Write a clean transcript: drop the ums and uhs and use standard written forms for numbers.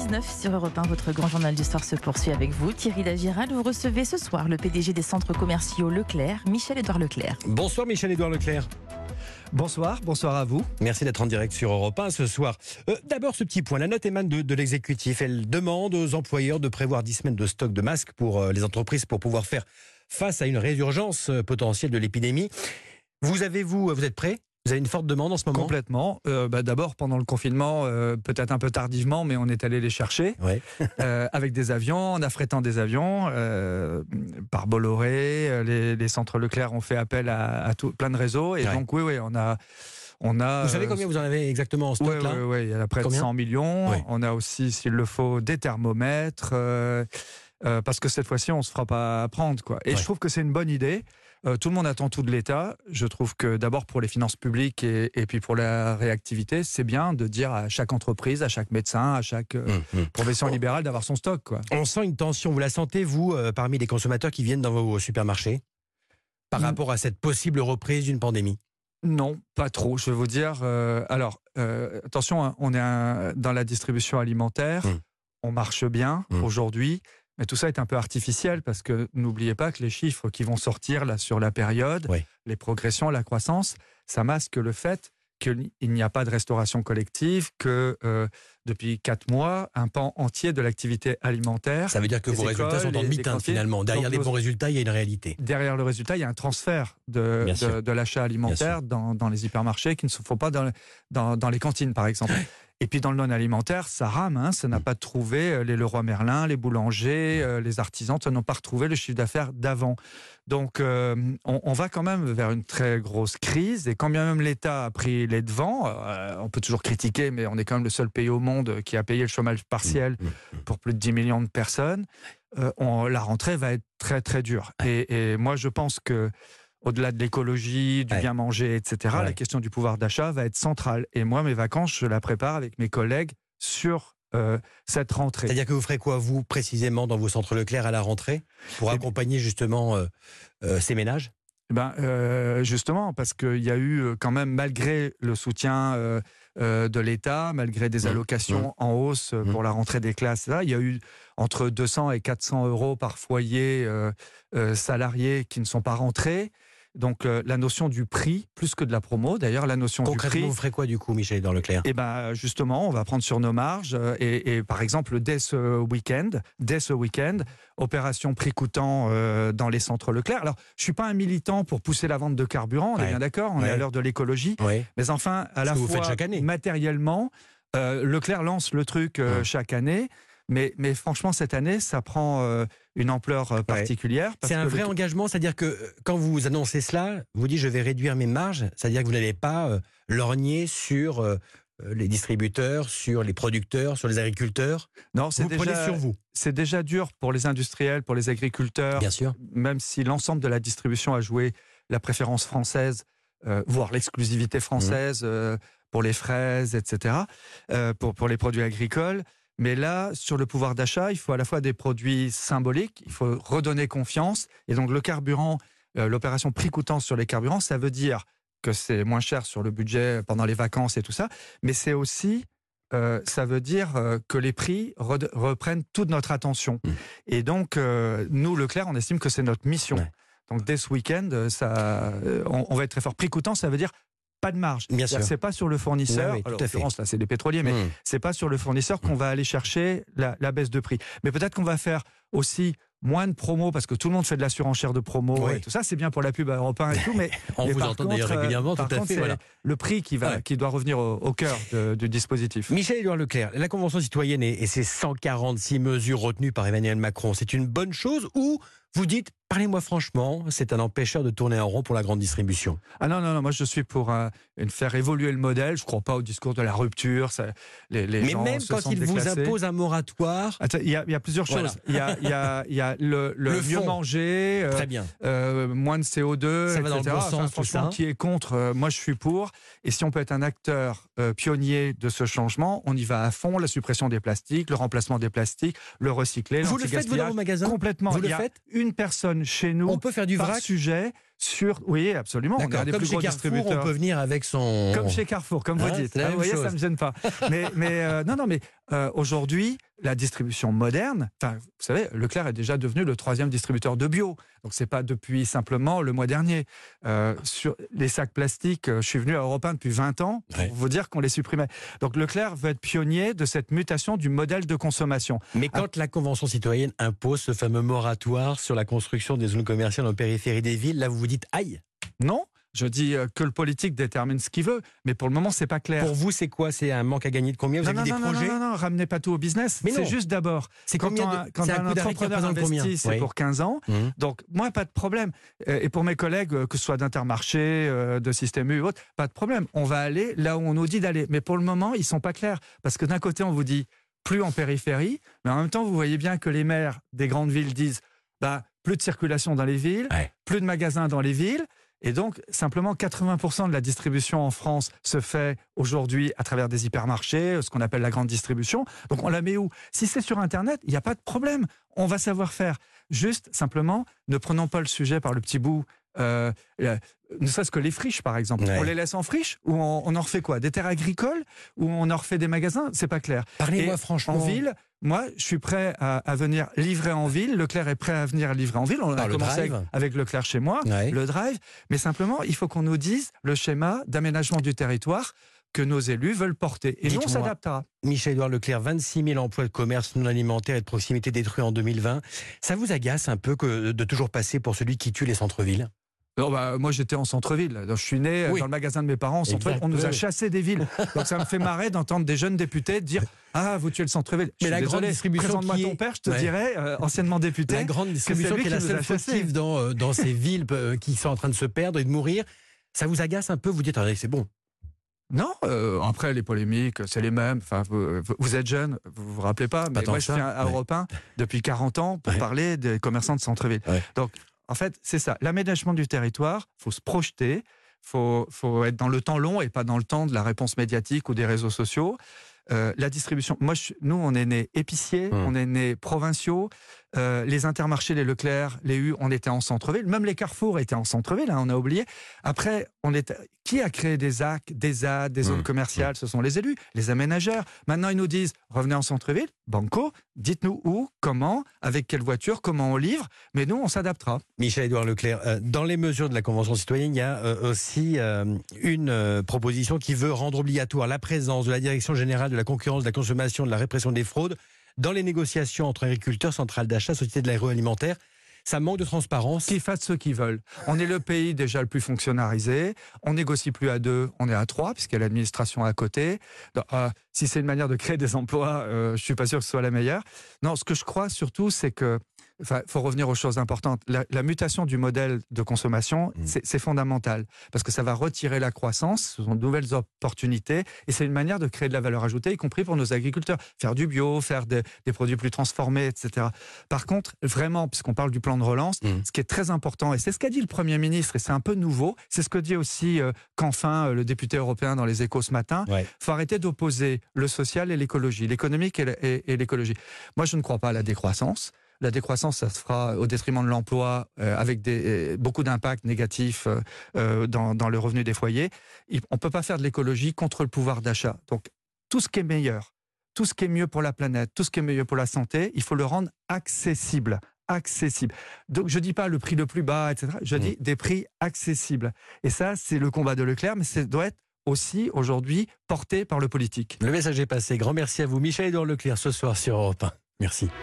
8h19 sur Europe 1, votre grand journal du soir se poursuit avec vous. Thierry Lagiral, vous recevez ce soir le PDG des centres commerciaux Leclerc, Michel-Édouard Leclerc. Bonsoir Michel-Édouard Leclerc. Bonsoir à vous. Merci d'être en direct sur Europe 1 ce soir. D'abord ce petit point, la note émane de l'exécutif. Elle demande aux employeurs de prévoir 10 semaines de stock de masques pour les entreprises pour pouvoir faire face à une résurgence potentielle de l'épidémie. Vous êtes prêts ? Vous avez une forte demande en ce moment ? Complètement. D'abord, pendant le confinement, peut-être un peu tardivement, mais on est allé les chercher avec des avions, en affrétant des avions par Bolloré. Les centres Leclerc ont fait appel à plein de réseaux. Et donc, oui, on a. Vous savez combien vous en avez exactement en stock là ? Oui, il y a près de 100 millions. Oui. On a aussi, s'il le faut, des thermomètres. Parce que cette fois-ci, on ne se fera pas prendre, quoi. Et je trouve que c'est une bonne idée. Tout le monde attend tout de l'État. Je trouve que d'abord pour les finances publiques et puis pour la réactivité, c'est bien de dire à chaque entreprise, à chaque médecin, à chaque profession libérale d'avoir son stock, quoi. On sent une tension. Vous la sentez, vous, parmi les consommateurs qui viennent dans vos supermarchés par rapport à cette possible reprise d'une pandémie ? Non, pas trop. Je vais vous dire. Attention, hein, on est dans la distribution alimentaire. On marche bien aujourd'hui. Mais tout ça est un peu artificiel parce que n'oubliez pas que les chiffres qui vont sortir là sur la période, les progressions, la croissance, ça masque le fait qu'il n'y a pas de restauration collective, que depuis 4 mois, un pan entier de l'activité alimentaire... Ça veut dire que vos résultats sont en demi-teinte finalement. Derrière les bons résultats, il y a une réalité. Derrière le résultat, il y a un transfert de l'achat alimentaire dans les hypermarchés qui ne se font pas dans les cantines, par exemple. Et puis dans le non-alimentaire, ça rame, hein, ça n'a pas trouvé les Leroy Merlin, les boulangers, les artisans, ça n'ont pas retrouvé le chiffre d'affaires d'avant. Donc on va quand même vers une très grosse crise, et quand bien même l'État a pris les devants, on peut toujours critiquer, mais on est quand même le seul pays au monde qui a payé le chômage partiel pour plus de 10 millions de personnes. La rentrée va être très très dure. Et moi je pense que au-delà de l'écologie, du bien manger, etc., la question du pouvoir d'achat va être centrale. Et moi, mes vacances, je la prépare avec mes collègues sur cette rentrée. C'est-à-dire que vous ferez quoi, vous, précisément, dans vos centres Leclerc à la rentrée, pour accompagner justement ces ménages ? Justement, parce qu'il y a eu quand même, malgré le soutien de l'État, malgré des allocations en hausse pour la rentrée des classes, il y a eu entre 200 et 400 euros par foyer salarié qui ne sont pas rentrés. Donc la notion du prix, plus que de la promo, d'ailleurs la notion du prix... Concrètement, vous ferez quoi du coup, Michel-Édouard Leclerc ? Justement, on va prendre sur nos marges et par exemple, dès ce week-end, opération prix coûtant dans les centres Leclerc. Alors, je ne suis pas un militant pour pousser la vente de carburant, on est bien d'accord, on est à l'heure de l'écologie, mais enfin, à la fois matériellement, Leclerc lance le truc chaque année. Mais franchement, cette année, ça prend une ampleur particulière. C'est un vrai engagement, c'est-à-dire que quand vous annoncez cela, vous dites je vais réduire mes marges, c'est-à-dire que vous n'allez pas lorgner sur les distributeurs, sur les producteurs, sur les agriculteurs. Non, prenez sur vous. C'est déjà dur pour les industriels, pour les agriculteurs. Bien sûr. Même si l'ensemble de la distribution a joué la préférence française, voire l'exclusivité française pour les fraises, etc., pour les produits agricoles. Mais là, sur le pouvoir d'achat, il faut à la fois des produits symboliques, il faut redonner confiance. Et donc le carburant, l'opération prix coûtant sur les carburants, ça veut dire que c'est moins cher sur le budget pendant les vacances et tout ça. Mais c'est aussi, ça veut dire que les prix reprennent toute notre attention. Et donc, nous, Leclerc, on estime que c'est notre mission. Donc dès ce week-end, on va être très fort. Prix coûtant, ça veut dire pas de marge. Bien sûr. C'est pas sur le fournisseur, en l'occurrence là c'est les pétroliers, mais c'est pas sur le fournisseur qu'on va aller chercher la baisse de prix. Mais peut-être qu'on va faire aussi moins de promos, parce que tout le monde fait de la surenchère de promos et tout ça, c'est bien pour la pub à Europe 1 et tout, mais on vous entend d'ailleurs régulièrement, tout à fait. C'est le prix qui doit revenir au cœur du dispositif. Michel-Édouard Leclerc, la Convention citoyenne et ses 146 mesures retenues par Emmanuel Macron, c'est une bonne chose ou vous dites, parlez-moi franchement, c'est un empêcheur de tourner en rond pour la grande distribution? Ah non, moi je suis pour faire évoluer le modèle. Je ne crois pas au discours de la rupture. Mais même quand il vous impose un moratoire... Il y a plusieurs choses. Il y a le mieux manger, très bien. moins de CO2, ça va dans le bon sens, franchement, qui est contre, moi je suis pour. Et si on peut être un acteur pionnier de ce changement, on y va à fond. La suppression des plastiques, le remplacement des plastiques, le recycler, vous le faites, vous, dans vos magasins? Complètement. Vous le faites? Une personne chez nous, on peut faire du vrac sujet, Oui, absolument. D'accord. On est un des Comme plus chez gros Carrefour, distributeurs. On peut venir avec son... Comme chez Carrefour, comme vous dites. Vous voyez, ça ne me gêne pas. Mais aujourd'hui, la distribution moderne, vous savez, Leclerc est déjà devenu le 3e distributeur de bio. Donc, ce n'est pas depuis simplement le mois dernier. Sur les sacs plastiques, je suis venu à Europe 1 depuis 20 ans pour vous dire qu'on les supprimait. Donc, Leclerc veut être pionnier de cette mutation du modèle de consommation. Mais quand la Convention citoyenne impose ce fameux moratoire sur la construction des zones commerciales en périphérie des villes, là, vous vous dites « aïe ». Non, je dis que le politique détermine ce qu'il veut, mais pour le moment, c'est pas clair. Pour vous, c'est quoi? C'est un manque à gagner de combien? Vous avez des projets? Non, ramenez pas tout au business. Mais c'est juste d'abord, quand un entrepreneur investit, c'est pour 15 ans. Donc, moi, pas de problème. Et pour mes collègues, que ce soit d'Intermarché, de Système U ou autre, pas de problème. On va aller là où on nous dit d'aller. Mais pour le moment, ils sont pas clairs. Parce que d'un côté, on vous dit plus en périphérie, mais en même temps, vous voyez bien que les maires des grandes villes disent plus de circulation dans les villes, plus de magasins dans les villes. Et donc, simplement, 80% de la distribution en France se fait aujourd'hui à travers des hypermarchés, ce qu'on appelle la grande distribution. Donc, on la met où? Si c'est sur Internet, il n'y a pas de problème. On va savoir faire. Juste, simplement, ne prenons pas le sujet par le petit bout. Ne serait-ce que les friches, par exemple. On les laisse en friche ou on en refait quoi? Des terres agricoles ou on en refait des magasins? C'est pas clair. Parlez-moi franchement. En ville, moi, je suis prêt à venir livrer en ville. Leclerc est prêt à venir livrer en ville. On a commencé avec Leclerc chez moi, le drive. Mais simplement, il faut qu'on nous dise le schéma d'aménagement du territoire que nos élus veulent porter. Et nous, on s'adaptera. Michel-Édouard Leclerc, 26 000 emplois de commerce non alimentaire et de proximité détruits en 2020. Ça vous agace un peu de toujours passer pour celui qui tue les centres-villes? Moi, j'étais en centre-ville. Je suis né dans le magasin de mes parents en centre-ville. On nous a chassés des villes. Donc, ça me fait marrer d'entendre des jeunes députés dire « Ah, vous tuez le centre-ville ». Mais la grande distribution, présente-moi ton père, je te dirais, anciennement député. La grande distribution qui est la seule fautive dans ces villes qui sont en train de se perdre et de mourir. Ça vous agace un peu? Vous dites « c'est bon ». Non, après les polémiques, c'est les mêmes. Vous êtes jeune, vous vous rappelez pas, mais moi je viens à Europe 1 depuis 40 ans pour parler des commerçants de centre-ville. Donc, en fait, c'est ça. L'aménagement du territoire, il faut se projeter, il faut être dans le temps long et pas dans le temps de la réponse médiatique ou des réseaux sociaux. La distribution, nous on est nés épiciers, on est nés provinciaux, les Intermarchés, les Leclerc, les U, on était en centre-ville, même les Carrefour étaient en centre-ville, on a oublié. Après, qui a créé des ZAC, des ZAD, des zones commerciales? Ce sont les élus, les aménageurs. Maintenant ils nous disent, revenez en centre-ville, banco, dites-nous où, comment, avec quelle voiture, comment on livre, mais nous on s'adaptera. Michel-Édouard Leclerc, dans les mesures de la Convention citoyenne, il y a aussi une proposition qui veut rendre obligatoire la présence de la Direction générale de la concurrence, de la consommation, de la répression des fraudes dans les négociations entre agriculteurs, centrales d'achat, sociétés de l'agroalimentaire. Ça manque de transparence. Qu'ils fassent ce qu'ils veulent. On est le pays déjà le plus fonctionnalisé. On négocie plus à 2, on est à 3, puisqu'il y a l'administration à côté. Donc, si c'est une manière de créer des emplois, je suis pas sûr que ce soit la meilleure. Non, ce que je crois surtout, c'est que faut revenir aux choses importantes. La mutation du modèle de consommation, c'est fondamental, parce que ça va retirer la croissance, ce sont de nouvelles opportunités, et c'est une manière de créer de la valeur ajoutée, y compris pour nos agriculteurs. Faire du bio, faire des produits plus transformés, etc. Par contre, vraiment, puisqu'on parle du plan de relance, ce qui est très important, et c'est ce qu'a dit le Premier ministre, et c'est un peu nouveau, c'est ce que dit aussi Canfin, le député européen dans les Échos ce matin, faut arrêter d'opposer le social et l'écologie, l'économique et l'écologie. Moi, je ne crois pas à la décroissance. La décroissance, ça se fera au détriment de l'emploi, avec beaucoup d'impacts négatifs dans le revenu des foyers. On ne peut pas faire de l'écologie contre le pouvoir d'achat. Donc, tout ce qui est meilleur, tout ce qui est mieux pour la planète, tout ce qui est mieux pour la santé, il faut le rendre accessible. Donc, je ne dis pas le prix le plus bas, etc. Je dis des prix accessibles. Et ça, c'est le combat de Leclerc, mais ça doit être aussi, aujourd'hui, porté par le politique. Le message est passé. Grand merci à vous. Michel-Édouard Leclerc, ce soir sur Europe 1. Merci.